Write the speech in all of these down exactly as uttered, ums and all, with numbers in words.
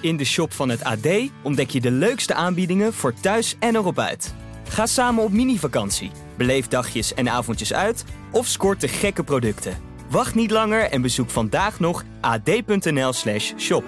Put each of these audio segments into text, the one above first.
In de shop van het A D ontdek je de leukste aanbiedingen voor thuis en erop uit. Ga samen op mini-vakantie, beleef dagjes en avondjes uit of scoort de gekke producten. Wacht niet langer en bezoek vandaag nog ad.nl slash shop.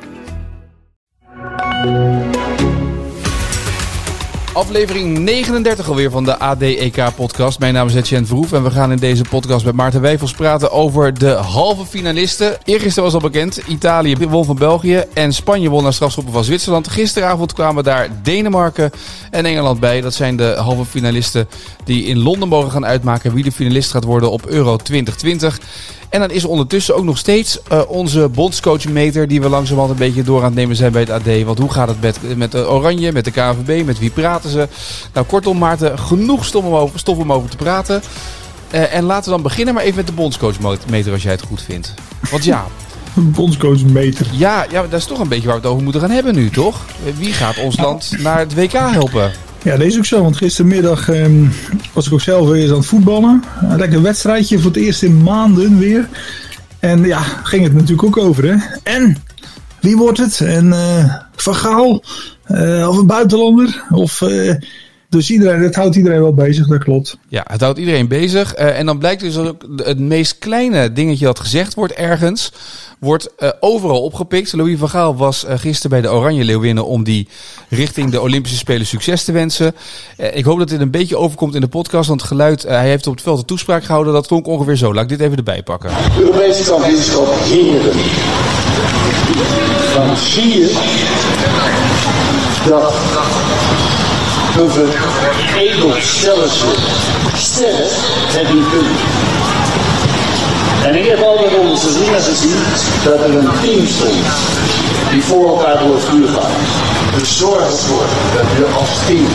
Aflevering negenendertig alweer van de A D E K-podcast. Mijn naam is Etienne Verhoef en we gaan in deze podcast met Maarten Wijfels praten over de halve finalisten. Eergisteren was al bekend, Italië won van België en Spanje won naar strafschoppen van Zwitserland. Gisteravond kwamen daar Denemarken en Engeland bij. Dat zijn de halve finalisten die in Londen mogen gaan uitmaken wie de finalist gaat worden op Euro twintig twintig. En dan is er ondertussen ook nog steeds uh, onze bondscoachmeter die we langzamerhand een beetje door aan het nemen zijn bij het A D. Want hoe gaat het met, met de Oranje, met de K N V B, met wie praten ze? Nou, kortom Maarten, genoeg stof om over, stof om over te praten. Uh, en laten we dan beginnen maar even met de bondscoachmeter als jij het goed vindt. Want ja... bondscoachmeter. Ja, ja, dat is toch een beetje waar we het over moeten gaan hebben nu, toch? Wie gaat ons land naar het W K helpen? Ja, dat is ook zo, want gistermiddag eh, was ik ook zelf weer eens aan het voetballen. Een lekker wedstrijdje voor het eerst in maanden weer. En ja, ging het natuurlijk ook over, hè. En wie wordt het? En uh, Van Gaal? Uh, of een buitenlander? Of... Uh, Dus iedereen, het houdt iedereen wel bezig, dat klopt. Ja, het houdt iedereen bezig. Uh, en dan blijkt dus dat ook het meest kleine dingetje dat gezegd wordt ergens, wordt uh, overal opgepikt. Louis van Gaal was uh, gisteren bij de Oranje Leeuwinnen om die richting de Olympische Spelen succes te wensen. Uh, ik hoop dat dit een beetje overkomt in de podcast, want het geluid, uh, hij heeft op het veld een toespraak gehouden. Dat klonk ongeveer zo. Laat ik dit even erbij pakken. Europese kampioenschap heren. Dan zie je dat een veredeld stelletje sterren het niet kunnen. En ik heb altijd onder het seizoen gezien dat er een team stond die voor elkaar door het vuur gaat. Dus zorg ervoor dat je als team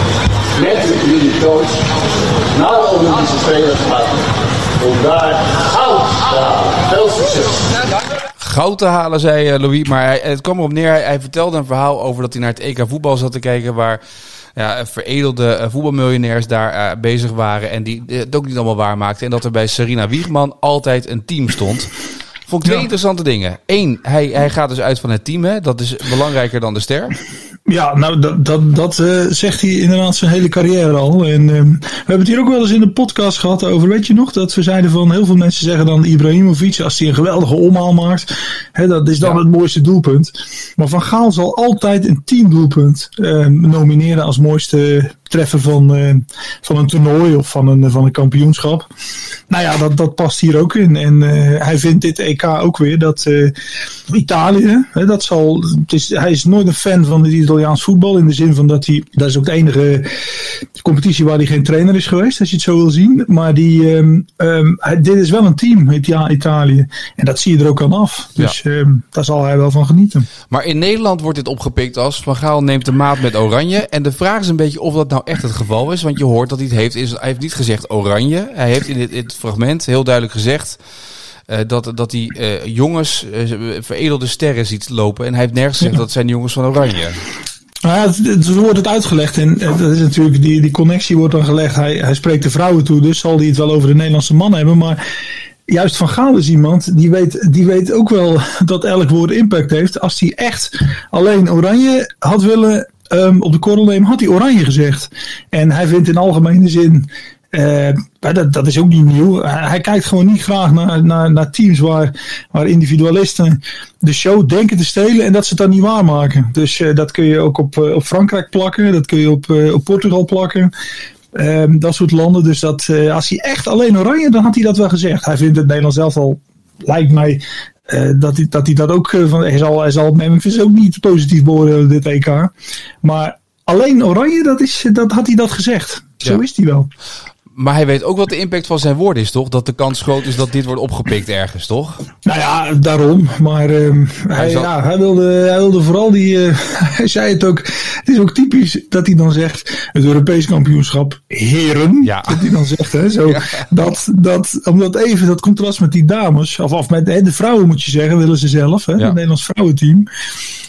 met jullie coach naar de Olympische Spelen gaat om daar goud te halen. Veel succes! Goud te halen, zei Louis, maar hij, het kwam erop neer. Hij, hij vertelde een verhaal over dat hij naar het E K voetbal zat te kijken, waar ja, veredelde uh, voetbalmiljonairs daar uh, bezig waren en die uh, het ook niet allemaal waarmaakten. En dat er bij Sarina Wiegman altijd een team stond. Vond ik twee ja. interessante dingen. Eén, hij, hij gaat dus uit van het team, hè? Dat is belangrijker dan de ster. Ja, nou dat, dat, dat uh, zegt hij inderdaad zijn hele carrière al. En uh, we hebben het hier ook wel eens in de podcast gehad over, weet je nog, dat we zeiden van heel veel mensen zeggen dan Ibrahimovic, als hij een geweldige omhaal maakt, hè, dat is dan ja. het mooiste doelpunt. Maar Van Gaal zal altijd een teamdoelpunt uh, nomineren als mooiste treffer van, uh, van een toernooi of van een, van een kampioenschap. Nou ja, dat, dat past hier ook in. En uh, hij vindt dit E K ook weer dat uh, Italië, hè, dat zal, het is, hij is nooit een fan van het Italiaans voetbal in de zin van dat hij, dat is ook de enige competitie waar hij geen trainer is geweest, als je het zo wil zien. Maar die, um, um, hij, dit is wel een team, Italië. En dat zie je er ook aan af. Dus ja. um, daar zal hij wel van genieten. Maar in Nederland wordt dit opgepikt als Van Gaal neemt de maat met Oranje. En de vraag is een beetje of dat nou echt het geval is. Want je hoort dat hij het heeft. Is, hij heeft niet gezegd Oranje. Hij heeft in dit, in dit fragment heel duidelijk gezegd uh, dat, dat hij uh, jongens, uh, veredelde sterren ziet lopen. En hij heeft nergens gezegd ja. dat het zijn jongens van Oranje. Ja, het, het wordt het uitgelegd en dat is natuurlijk, die, die connectie wordt dan gelegd. Hij, hij spreekt de vrouwen toe, dus zal hij het wel over de Nederlandse man hebben. Maar juist Van Gaal is iemand die weet, die weet ook wel dat elk woord impact heeft. Als hij echt alleen Oranje had willen um, op de korrel nemen, had hij Oranje gezegd. En hij vindt in algemene zin, Uh, dat, dat is ook niet nieuw. Hij kijkt gewoon niet graag naar, naar, naar teams waar, waar individualisten de show denken te stelen en dat ze het dan niet waarmaken. Dus uh, dat kun je ook op, uh, op Frankrijk plakken, dat kun je op, uh, op Portugal plakken. Uh, dat soort landen. Dus dat, uh, als hij echt alleen Oranje, dan had hij dat wel gezegd. Hij vindt het Nederlands zelf al, lijkt mij, uh, dat, hij, dat hij dat ook uh, van, hij zal, hij zal Memphis ook niet positief beoordelen dit E K. Maar alleen Oranje, dat, is, dat had hij dat gezegd. Zo ja. is hij wel. Maar hij weet ook wat de impact van zijn woorden is, toch? Dat de kans groot is dat dit wordt opgepikt ergens, toch? Nou ja, daarom. Maar uh, hij, hij, zal... ja, hij, wilde, hij wilde vooral die... Uh, hij zei het ook... Het is ook typisch dat hij dan zegt... Het Europees kampioenschap heren. Ja. Dat hij dan zegt, hè. Zo, ja. dat, dat, omdat even dat contrast met die dames... Of, of met hè, de vrouwen moet je zeggen, willen ze zelf. Hè, ja. Het Nederlands vrouwenteam.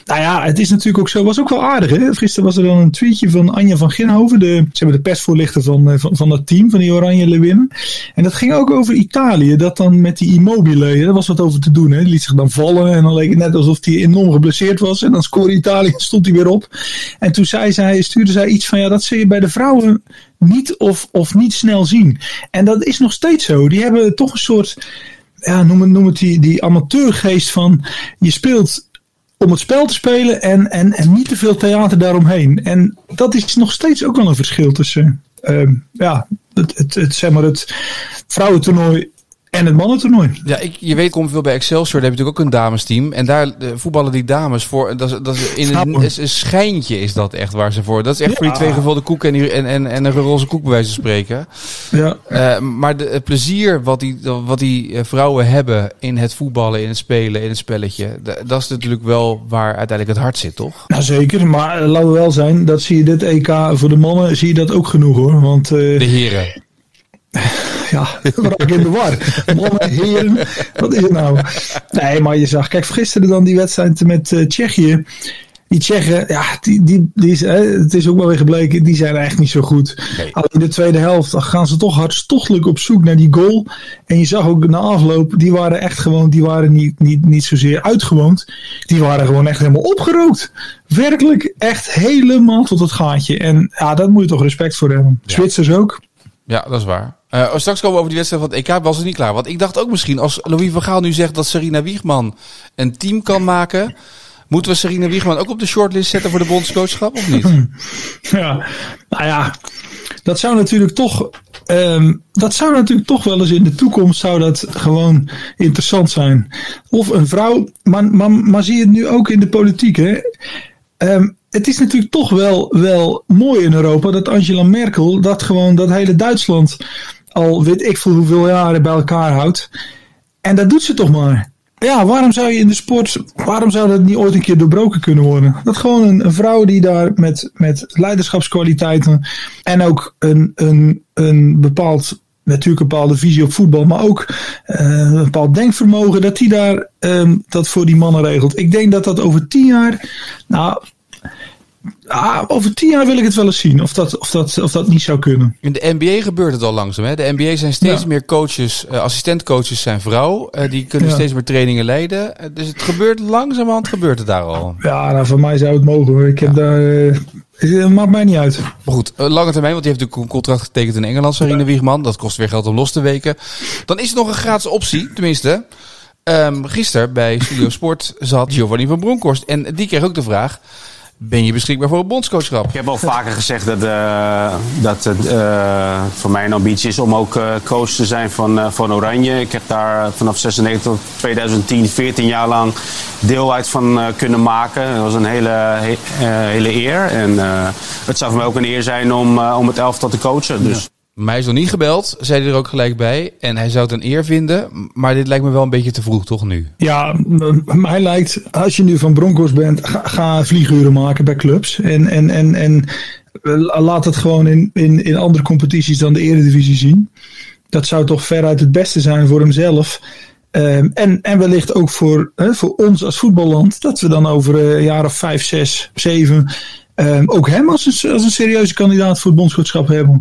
Nou ja, het is natuurlijk ook zo, was ook wel aardig. Hè? Gisteren was er dan een tweetje van Anja van Ginhoven, de, ze hebben de persvoorlichter van, van, van dat team, van die Oranje Leeuwinnen. En dat ging ook over Italië, dat dan met die Immobile, daar was wat over te doen. Hè? Die liet zich dan vallen en dan leek het net alsof hij enorm geblesseerd was. En dan scoorde Italië en stond hij weer op. En toen zei zij, stuurde zij iets van, ja, dat zul je bij de vrouwen niet of, of niet snel zien. En dat is nog steeds zo. Die hebben toch een soort, ja, noem het, noem het die, die amateurgeest van, je speelt om het spel te spelen en, en, en niet te veel theater daaromheen. En dat is nog steeds ook wel een verschil tussen uh, ja, het, het, het, zeg maar het vrouwentoernooi en het mannentoernooi. Ja, ik, je weet, ik kom veel bij Excelsior, daar heb je natuurlijk ook een damesteam. En daar uh, voetballen die dames voor, dat is, dat is in een, een, een schijntje is dat echt waar ze voor. Dat is echt ja. voor die twee gevulde koek en, die, en, en, en een roze koek bij wijze van spreken. Ja. Uh, maar de, het plezier wat die, wat die uh, vrouwen hebben in het voetballen, in het spelen, in het spelletje, d- dat is natuurlijk wel waar uiteindelijk het hart zit, toch? Nou zeker, maar uh, laten we wel zijn, dat zie je dit E K voor de mannen, zie je dat ook genoeg hoor. Want, uh, de heren. Ja, dan raak ik in de war. Mannen, heren, wat is het nou? Nee, maar je zag, kijk, gisteren dan die wedstrijd met uh, Tsjechië. Die Tsjechen, ja, die, die, die is, hè, het is ook wel weer gebleken, die zijn echt niet zo goed. Nee. Al in de tweede helft dan gaan ze toch hartstochtelijk op zoek naar die goal. En je zag ook na afloop, die waren echt gewoon, die waren niet, niet, niet zozeer uitgewoond. Die waren gewoon echt helemaal opgerookt. Werkelijk echt helemaal tot het gaatje. En ja, daar moet je toch respect voor hebben. Ja. Zwitsers ook. Ja, dat is waar. Uh, straks komen we over die wedstrijd van het E K, was het niet klaar. Want ik dacht ook misschien, als Louis van Gaal nu zegt dat Sarina Wiegman een team kan maken, moeten we Sarina Wiegman ook op de shortlist zetten voor de bondscoachschap, of niet? Ja, nou ja, dat zou natuurlijk toch, um, dat zou natuurlijk toch wel eens in de toekomst zou dat gewoon interessant zijn. Of een vrouw, maar, maar, maar zie je het nu ook in de politiek, hè? Um, Het is natuurlijk toch wel, wel mooi in Europa dat Angela Merkel dat gewoon dat hele Duitsland al weet ik veel hoeveel jaren bij elkaar houdt. En dat doet ze toch maar. Ja, waarom zou je in de sport, waarom zou dat niet ooit een keer doorbroken kunnen worden? Dat gewoon een, een vrouw die daar met, met leiderschapskwaliteiten en ook een, een, een bepaald, natuurlijk een bepaalde visie op voetbal, maar ook uh, een bepaald denkvermogen, dat die daar um, dat voor die mannen regelt. Ik denk dat dat over tien jaar, nou, Ah, over tien jaar wil ik het wel eens zien of dat, of dat, of dat niet zou kunnen. In de N B A gebeurt het al langzaam. Hè? De N B A zijn steeds ja. meer coaches, uh, assistentcoaches zijn vrouw. Uh, die kunnen ja. steeds meer trainingen leiden. Uh, dus het gebeurt langzamerhand, gebeurt het daar al. Ja, nou, voor mij zou het mogen. Ik heb ja. daar, uh, het maakt mij niet uit. Maar goed, uh, lange termijn, want die heeft natuurlijk een contract getekend in Engeland, Sarina ja. Wiegman. Dat kost weer geld om los te weken. Dan is er nog een gratis optie, tenminste. Um, gisteren bij Studio Sport zat Giovanni van Bronckhorst. En die kreeg ook de vraag, ben je beschikbaar voor een bondscoachschap? Ik heb al vaker gezegd dat, uh, dat het uh, voor mij een ambitie is om ook uh, coach te zijn van, uh, van Oranje. Ik heb daar vanaf zesennegentig tot tweeduizend tien, veertien jaar lang deel uit van uh, kunnen maken. Dat was een hele, he, uh, hele eer. En uh, het zou voor mij ook een eer zijn om, uh, om het elftal te coachen. Dus. Ja. Maar hij is nog niet gebeld, zei hij er ook gelijk bij. En hij zou het een eer vinden. Maar dit lijkt me wel een beetje te vroeg, toch nu? Ja, mij lijkt, als je nu van Bronckhorst bent, ga, ga vlieguren maken bij clubs. En, en, en, en laat het gewoon in, in, in andere competities dan de Eredivisie zien. Dat zou toch veruit het beste zijn voor hemzelf. Um, en, en wellicht ook voor, uh, voor ons als voetballand. Dat we dan over een jaar of vijf, zes, zeven um, ook hem als een, als een serieuze kandidaat voor het bondscoachschap hebben.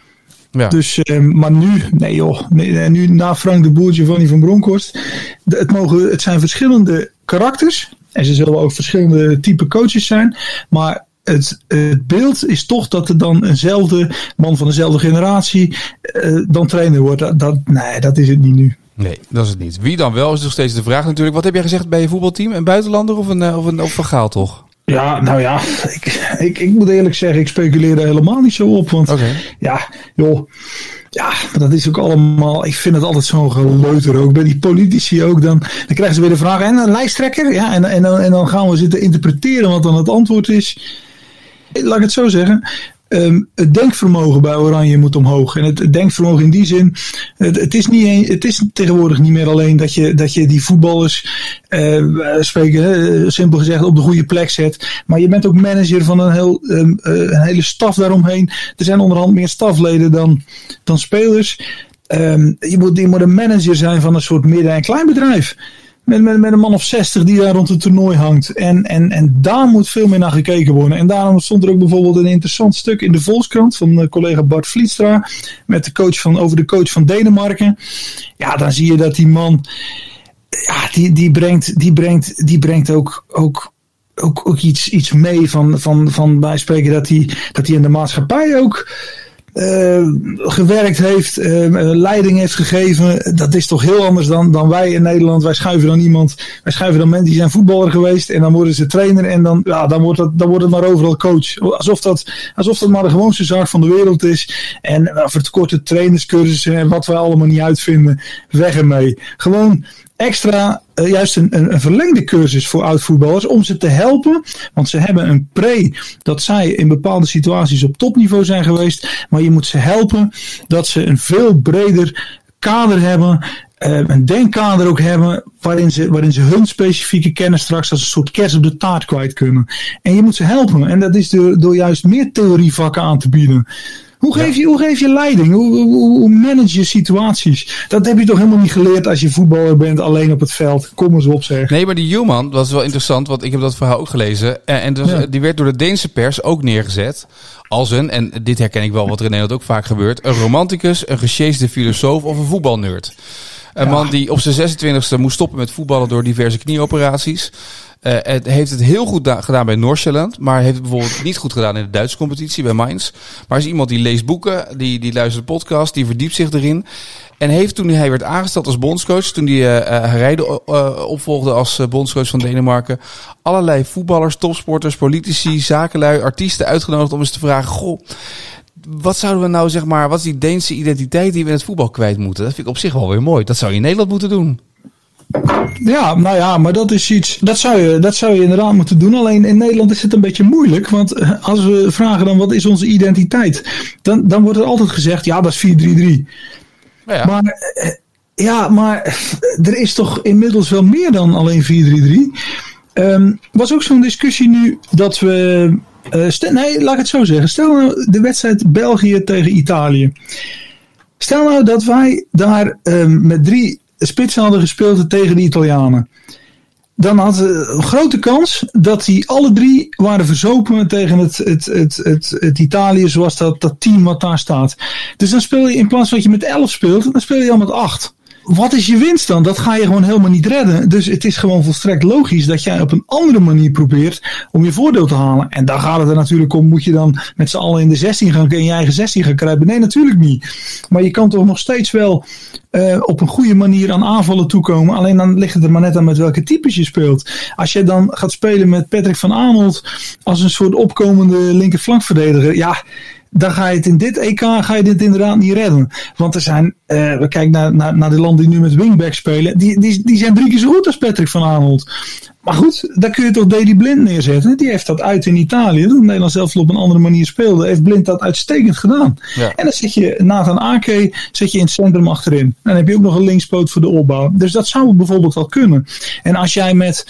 Ja. Dus, uh, maar nu, nee joh, nee, nu na Frank de Boer, Giovanni van Bronckhorst, het, mogen, het zijn verschillende karakters en ze zullen ook verschillende type coaches zijn, maar het, het beeld is toch dat er dan eenzelfde man van dezelfde generatie uh, dan trainer wordt. Dat, dat, nee, dat is het niet nu. Nee, dat is het niet. Wie dan wel is nog steeds de vraag natuurlijk. Wat heb jij gezegd bij je voetbalteam? Een buitenlander of een, of een, of een Gaal toch? Ja, nou ja, ik, ik, ik moet eerlijk zeggen, ik speculeer er helemaal niet zo op. Want okay. ja, joh, ja, dat is ook allemaal, ik vind het altijd zo'n geleuter ook. Bij die politici ook, dan, dan krijgen ze weer de vraag, en een lijsttrekker? Ja, en, en, dan, en dan gaan we zitten interpreteren wat dan het antwoord is. Laat ik het zo zeggen. Um, het denkvermogen bij Oranje moet omhoog. En het, het denkvermogen in die zin, het, het, is niet een, het is tegenwoordig niet meer alleen dat je, dat je die voetballers, uh, spreken, uh, simpel gezegd, op de goede plek zet. Maar je bent ook manager van een, heel, um, uh, een hele staf daaromheen. Er zijn onderhand meer stafleden dan, dan spelers. Um, je, moet, je moet een manager zijn van een soort midden- en kleinbedrijf. Met, met, met een man of zestig die daar rond het toernooi hangt. En, en, en daar moet veel meer naar gekeken worden. En daarom stond er ook bijvoorbeeld een interessant stuk in de Volkskrant van de collega Bart Vlietstra. Met de coach van, over de coach van Denemarken. Ja, dan zie je dat die man. Ja, die, die brengt, die brengt, die brengt ook. ook Ook, ook iets, iets mee van, van, van bij spreken dat hij dat hij in de maatschappij ook uh, gewerkt heeft, uh, leiding heeft gegeven. Dat is toch heel anders dan, dan wij in Nederland. Wij schuiven dan iemand, wij schuiven dan mensen die zijn voetballer geweest en dan worden ze trainer en dan, ja, dan, wordt, dat, dan wordt het maar overal coach. Alsof dat, alsof dat maar de gewoonste zaak van de wereld is. En uh, voor het korte trainerscursussen en wat wij allemaal niet uitvinden, weg ermee. Gewoon extra, uh, juist een, een, een verlengde cursus voor oud-voetballers om ze te helpen. Want ze hebben een pre dat zij in bepaalde situaties op topniveau zijn geweest. Maar je moet ze helpen dat ze een veel breder kader hebben. Uh, een denkkader ook hebben waarin ze, waarin ze hun specifieke kennis straks als een soort kers op de taart kwijt kunnen. En je moet ze helpen. En dat is door, door juist meer theorievakken aan te bieden. Hoe geef, je, hoe geef je leiding? Hoe, hoe, hoe manage je situaties? Dat heb je toch helemaal niet geleerd als je voetballer bent alleen op het veld. Kom eens op zeg. Nee, maar die Hjulman, dat is wel interessant, want ik heb dat verhaal ook gelezen. En, en dus, ja. Die werd door de Deense pers ook neergezet als een, en dit herken ik wel wat er in Nederland ook vaak gebeurt, een romanticus, een gesjeesde filosoof of een voetbalnerd. Een ja. man die op zijn zesentwintigste moest stoppen met voetballen door diverse knieoperaties. Uh, het heeft het heel goed da- gedaan bij Noord-Zeeland, maar heeft het bijvoorbeeld niet goed gedaan in de Duitse competitie bij Mainz. Maar is iemand die leest boeken, die, die luistert podcasts, die verdiept zich erin. En heeft toen hij werd aangesteld als bondscoach, toen hij uh, Rijden uh, opvolgde als uh, bondscoach van Denemarken, allerlei voetballers, topsporters, politici, zakenlui, artiesten uitgenodigd om eens te vragen, goh, wat zouden we nou zeg maar, wat is die Deense identiteit die we in het voetbal kwijt moeten? Dat vind ik op zich wel weer mooi. Dat zou je in Nederland moeten doen. Ja, nou ja, maar dat is iets, dat zou je, dat zou je inderdaad moeten doen. Alleen in Nederland is het een beetje moeilijk, want als we vragen dan wat is onze identiteit, dan, dan wordt er altijd gezegd, ja, dat is vier drie drie. Ja. Maar, ja, maar er is toch inmiddels wel meer dan alleen vier drie drie. Um, was ook zo'n discussie nu dat we, uh, stel, nee, laat ik het zo zeggen. Stel nou de wedstrijd België tegen Italië. Stel nou dat wij daar um, met drie spitsen hadden gespeeld tegen de Italianen. Dan had we een grote kans dat die alle drie waren verzopen tegen het, het, het, het, het Italië zoals dat, dat team wat daar staat. Dus dan speel je in plaats van dat je met elf speelt, dan speel je al met acht. Wat is je winst dan? Dat ga je gewoon helemaal niet redden. Dus het is gewoon volstrekt logisch dat jij op een andere manier probeert om je voordeel te halen. En daar gaat het er natuurlijk om, moet je dan met z'n allen in de zestien gaan, in je eigen zestien gaan kruipen? Nee, natuurlijk niet. Maar je kan toch nog steeds wel uh, op een goede manier aan aanvallen toekomen. Alleen dan ligt het er maar net aan met welke types je speelt. Als je dan gaat spelen met Patrick van Aanholt als een soort opkomende linkerflankverdediger, ja, dan ga je het in dit E K ga je dit inderdaad niet redden. Want er zijn, uh, we kijken naar, naar, naar de landen die nu met wingback spelen, die, die, die zijn drie keer zo goed als Patrick van Aanholt. Maar goed, daar kun je toch Deli Blind neerzetten. Die heeft dat uit in Italië. Toen Nederland zelf op een andere manier speelde, heeft Blind dat uitstekend gedaan. Ja. En dan zet je Nathan Ake zet je in het centrum achterin. Dan heb je ook nog een linkspoot voor de opbouw. Dus dat zou bijvoorbeeld wel kunnen. En als jij met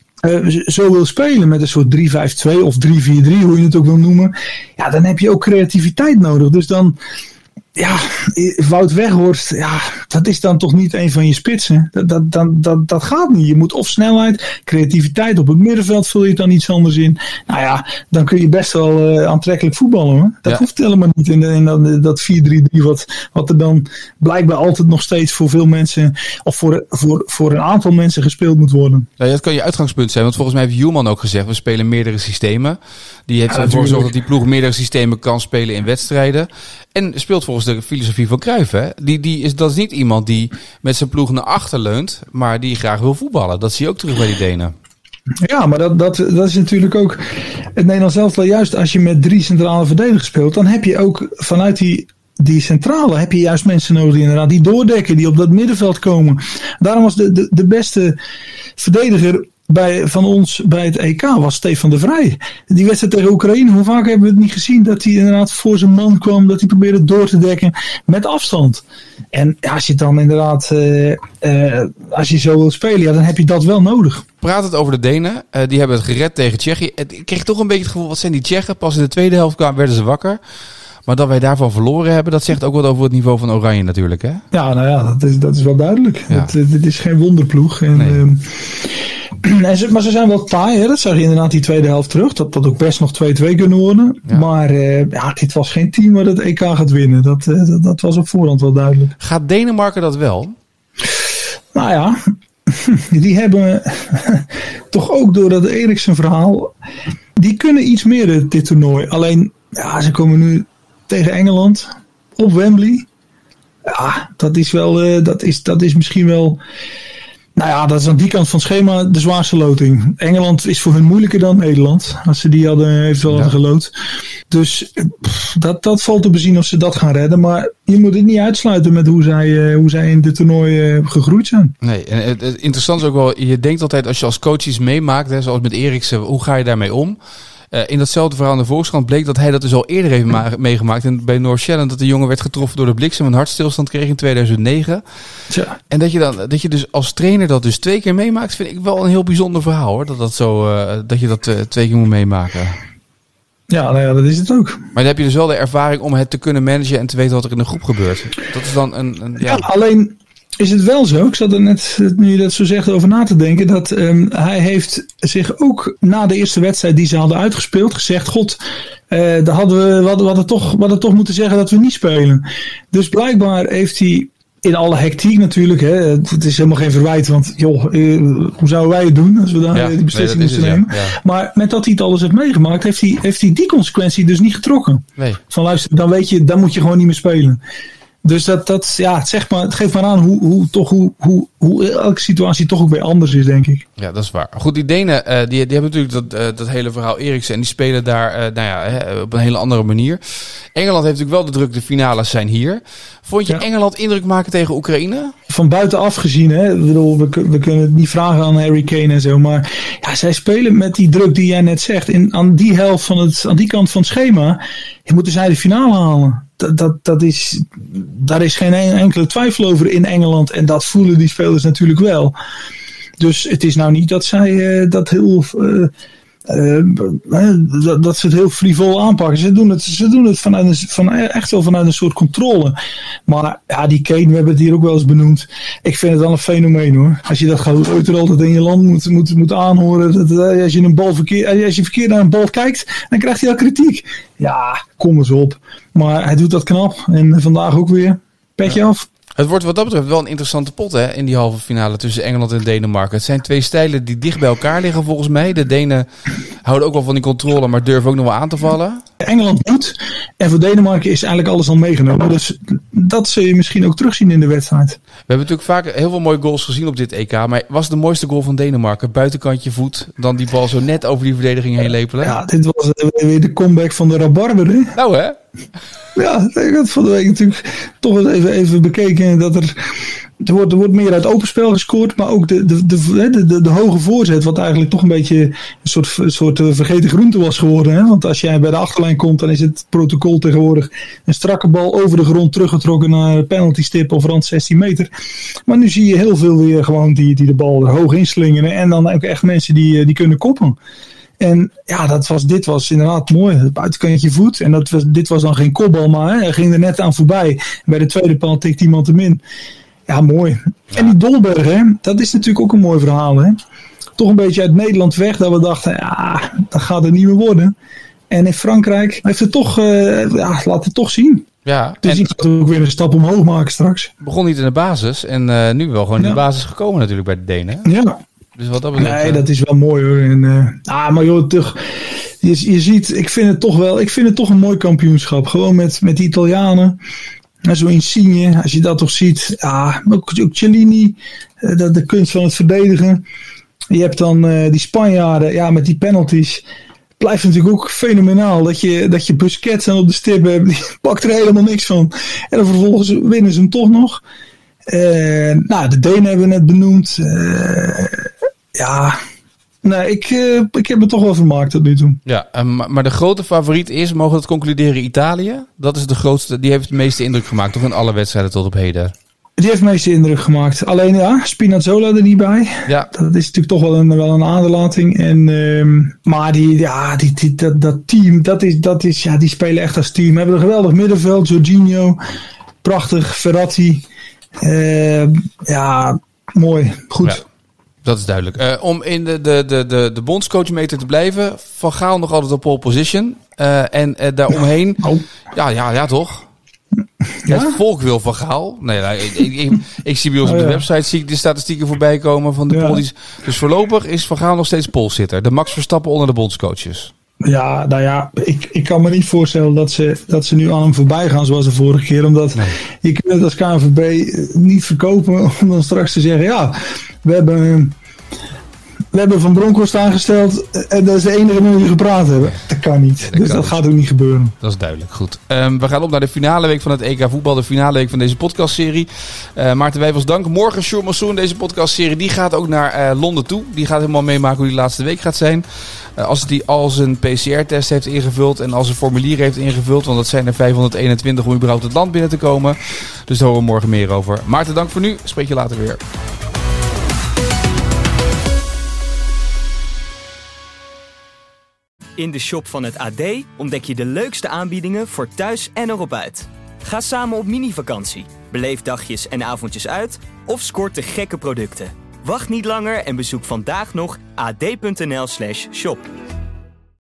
Uh, zo wil spelen met een soort drie vijf twee of drie vier drie, hoe je het ook wil noemen, ja, dan heb je ook creativiteit nodig. Dus dan, ja, Wout Weghorst, ja, dat is dan toch niet een van je spitsen. Dat, dat, dat, dat, dat gaat niet. Je moet of snelheid, creativiteit op het middenveld, vul je het dan iets anders in. Nou ja, dan kun je best wel uh, aantrekkelijk voetballen. Hoor. Dat ja. hoeft helemaal niet in, de, in dat, dat vier drie drie wat, wat er dan blijkbaar altijd nog steeds voor veel mensen, of voor, voor, voor een aantal mensen gespeeld moet worden. Ja, dat kan je uitgangspunt zijn, want volgens mij heeft Hjulman ook gezegd, we spelen meerdere systemen. Die heeft ja, ervoor gezorgd dat die ploeg meerdere systemen kan spelen in wedstrijden. En speelt volgens de filosofie van Cruijff. Hè? Die, die is, dat is niet iemand die met zijn ploeg naar achter leunt, maar die graag wil voetballen. Dat zie je ook terug bij die Denen. Ja, maar dat, dat, dat is natuurlijk ook het Nederlands elftal. Juist als je met drie centrale verdedigers speelt, dan heb je ook vanuit die, die centrale heb je juist mensen nodig die inderdaad die doordekken, die op dat middenveld komen. Daarom was de, de, de beste verdediger bij, van ons bij het E K was Stefan de Vrij. Die wedstrijd tegen Oekraïne, hoe vaak hebben we het niet gezien dat hij inderdaad voor zijn man kwam, dat hij probeerde door te dekken met afstand. En ja, als je dan inderdaad, uh, uh, als je zo wil spelen, ja, dan heb je dat wel nodig. Praat het over de Denen, uh, die hebben het gered tegen Tsjechië. Ik kreeg toch een beetje het gevoel, wat zijn die Tsjechen? Pas in de tweede helft kwamen, werden ze wakker. Maar dat wij daarvan verloren hebben, dat zegt ook wat over het niveau van Oranje natuurlijk, hè? Ja, nou ja, dat is, dat is wel duidelijk. Ja. Het, het is geen wonderploeg. En, Nee. um, en ze, maar ze zijn wel taai, hè? Dat zag je inderdaad die tweede helft terug. Dat had ook best nog twee-twee kunnen worden. Ja. Maar uh, ja, dit was geen team wat het E K gaat winnen. Dat, uh, dat, dat was op voorhand wel duidelijk. Gaat Denemarken dat wel? Nou ja, die hebben toch ook door dat Eriksen verhaal, die kunnen iets meer dit toernooi. Alleen, ja, ze komen nu tegen Engeland op Wembley. Ja, dat is wel, uh, dat is, dat is misschien wel, nou ja, dat is aan die kant van het schema de zwaarste loting. Engeland is voor hun moeilijker dan Nederland, als ze die hadden, eventueel Ja. hadden geloot. Dus pff, dat, dat valt te bezien of ze dat gaan redden. Maar je moet het niet uitsluiten met hoe zij, uh, hoe zij in dit toernooi uh, gegroeid zijn. Nee, en het, het interessant is ook wel, je denkt altijd als je als coach iets meemaakt, hè, zoals met Eriksen, hoe ga je daarmee om? Uh, in datzelfde verhaal aan de Volkskrant bleek dat hij dat dus al eerder heeft ma- meegemaakt. En bij North Shetland dat de jongen werd getroffen door de bliksem en een hartstilstand kreeg in tweeduizend negen. Tja. En dat je, dan, dat je dus als trainer dat dus twee keer meemaakt, vind ik wel een heel bijzonder verhaal, hoor. Dat, dat, zo, uh, dat je dat uh, twee keer moet meemaken. Ja, nou ja, dat is het ook. Maar dan heb je dus wel de ervaring om het te kunnen managen en te weten wat er in de groep gebeurt. Dat is dan een... een ja. Ja, alleen is het wel zo, ik zat er net, nu je dat zo zegt, over na te denken, dat um, hij heeft zich ook na de eerste wedstrijd die ze hadden uitgespeeld gezegd, god, uh, daar hadden we, we, hadden, we, hadden toch, we hadden toch moeten zeggen dat we niet spelen. Dus blijkbaar heeft hij in alle hectiek natuurlijk, hè, het is helemaal geen verwijt, want joh, uh, hoe zouden wij het doen als we daar Ja, die beslissing nee, dat moesten is het, nemen. ja, ja. Maar met dat hij het alles heeft meegemaakt, heeft hij, heeft hij die consequentie dus niet getrokken. Nee. Van luister, dan weet je, dan moet je gewoon niet meer spelen. Dus dat, dat ja, het, zegt maar, het geeft maar aan hoe, hoe, toch, hoe, hoe, hoe elke situatie toch ook weer anders is, denk ik. Ja, dat is waar. Goed, die Denen, uh, die, die hebben natuurlijk dat, uh, dat hele verhaal Eriksen. En die spelen daar uh, nou ja, hè, op een hele andere manier. Engeland heeft natuurlijk wel de druk, de finales zijn hier. Vond je Ja. Engeland indruk maken tegen Oekraïne? Van buitenaf gezien, hè, ik bedoel, we, we kunnen het niet vragen aan Harry Kane en zo. Maar ja, zij spelen met die druk die jij net zegt. In, aan die helft van het, aan die kant van het schema, je moeten zij de finale halen. Dat, dat, dat is, daar is geen enkele twijfel over in Engeland. En dat voelen die spelers natuurlijk wel. Dus het is nou niet dat zij uh, dat heel... Uh, Uh, dat, dat ze het heel frivol aanpakken. Ze doen het, ze doen het vanuit een, van, echt wel vanuit een soort controle. Maar ja, die Kane, we hebben het hier ook wel eens benoemd. Ik vind het wel een fenomeen, hoor. Als je dat er altijd in je land moet, moet, moet aanhoren. Dat, als, je een bal verkeer, als je verkeerd naar een bal kijkt, dan krijgt hij al kritiek. Ja, kom eens op. Maar hij doet dat knap. En vandaag ook weer. Petje af. Het wordt wat dat betreft wel een interessante pot, hè, in die halve finale tussen Engeland en Denemarken. Het zijn twee stijlen die dicht bij elkaar liggen volgens mij. De Denen houden ook wel van die controle, maar durven ook nog wel aan te vallen. Engeland doet. En voor Denemarken is eigenlijk alles al meegenomen. Dus dat zul je misschien ook terugzien in de wedstrijd. We hebben natuurlijk vaak heel veel mooie goals gezien op dit E K. Maar was de mooiste goal van Denemarken? Buitenkantje voet, dan die bal zo net over die verdediging heen lepelen. Ja, dit was weer de comeback van de rabarber, hè? Nou hè? Ja, ik had van de week natuurlijk toch eens even, even bekeken dat er... Er wordt, er wordt meer uit open spel gescoord, maar ook de, de, de, de, de, de hoge voorzet, wat eigenlijk toch een beetje een soort, een soort vergeten groente was geworden. Hè? Want als jij bij de achterlijn komt, dan is het protocol tegenwoordig een strakke bal over de grond teruggetrokken naar een penalty stip of rand zestien meter. Maar nu zie je heel veel weer gewoon die, die de bal er hoog inslingeren en dan ook echt mensen die, die kunnen koppen. En ja, dat was, dit was inderdaad mooi. Het buitenkantje voet. En dat was, dit was dan geen kopbal, maar hè, hij ging er net aan voorbij. En bij de tweede paal tikt iemand hem in. Ja, mooi. Ja. En die Dolberg, hè, dat is natuurlijk ook een mooi verhaal. Hè? Toch een beetje uit Nederland weg, dat we dachten, ja, dat gaat het niet meer worden. En in Frankrijk heeft het toch, uh, ja, laat het toch zien. Ja, dus die gaat ook weer een stap omhoog maken straks. Begon niet in de basis en uh, nu wel gewoon ja. in de basis gekomen natuurlijk bij de Denen. Hè? Ja. Dus wat dat betreft, nee, uh... dat is wel mooi hoor. En, uh, ah, maar joh, toch, je, je ziet, ik vind het toch wel, ik vind het toch een mooi kampioenschap. Gewoon met, met de Italianen. En zo Insigne, als je dat toch ziet. Ja, ook, ook Cellini, uh, de, de kunst van het verdedigen. Je hebt dan uh, die Spanjaarden, ja, met die penalties. Blijft natuurlijk ook fenomenaal dat je, dat je Busquets dan op de stip hebt. Die pakt er helemaal niks van. En dan vervolgens winnen ze hem toch nog. Uh, nou, de Denen hebben we net benoemd. Uh, ja, nee, ik, uh, ik heb me toch wel vermaakt tot nu toe. Ja, um, maar de grote favoriet is, mogen we het concluderen, Italië. Dat is de grootste, die heeft de meeste indruk gemaakt, toch in alle wedstrijden tot op heden. Die heeft meeste indruk gemaakt. Alleen ja, Spinazzola er niet bij. Ja. Dat is natuurlijk toch wel een, wel een aderlating. En, um, maar die, ja, die, die, dat, dat team, dat is, dat is, ja, die spelen echt als team. We hebben een geweldig middenveld. Jorginho, prachtig. Verratti. Uh, ja, mooi. Goed. Ja. Dat is duidelijk. Uh, om in de, de, de, de, de bondscoachmeter te blijven. Van Gaal nog altijd op pole position. Uh, en uh, daaromheen. Oh. Ja, ja, ja, toch? Ja? Het volk wil Van Gaal. Nee, nou, ik, ik, ik, ik zie bij ons oh, op de ja. website zie ik de statistieken voorbij komen van de ja. polies. Dus voorlopig is Van Gaal nog steeds polsitter. De Max Verstappen onder de bondscoaches. Ja, nou ja, ik, ik kan me niet voorstellen dat ze, dat ze nu aan hem voorbij gaan zoals de vorige keer. Omdat nee. je kunt het als K N V B niet verkopen om dan straks te zeggen, ja, we hebben... We hebben Van Bronckhorst aangesteld en dat is de enige met wie we gepraat hebben. Dat kan niet. Dat dus kan dat niet. Gaat ook niet gebeuren. Dat is duidelijk. Goed. Um, we gaan op naar de finale week van het E K voetbal. De finale week van deze podcastserie. Uh, Maarten Wijfels, dank. Morgen Sjoerd Massoen, deze podcastserie. Die gaat ook naar uh, Londen toe. Die gaat helemaal meemaken hoe die laatste week gaat zijn. Uh, als hij al zijn P C R-test heeft ingevuld en als een formulier heeft ingevuld. Want dat zijn er vijfhonderdeenentwintig om überhaupt het land binnen te komen. Dus daar horen we morgen meer over. Maarten, dank voor nu. Spreek je later weer. In de shop van het A D ontdek je de leukste aanbiedingen voor thuis en erop uit. Ga samen op mini-vakantie, beleef dagjes en avondjes uit of scoort de gekke producten. Wacht niet langer en bezoek vandaag nog a d punt n l slash shop.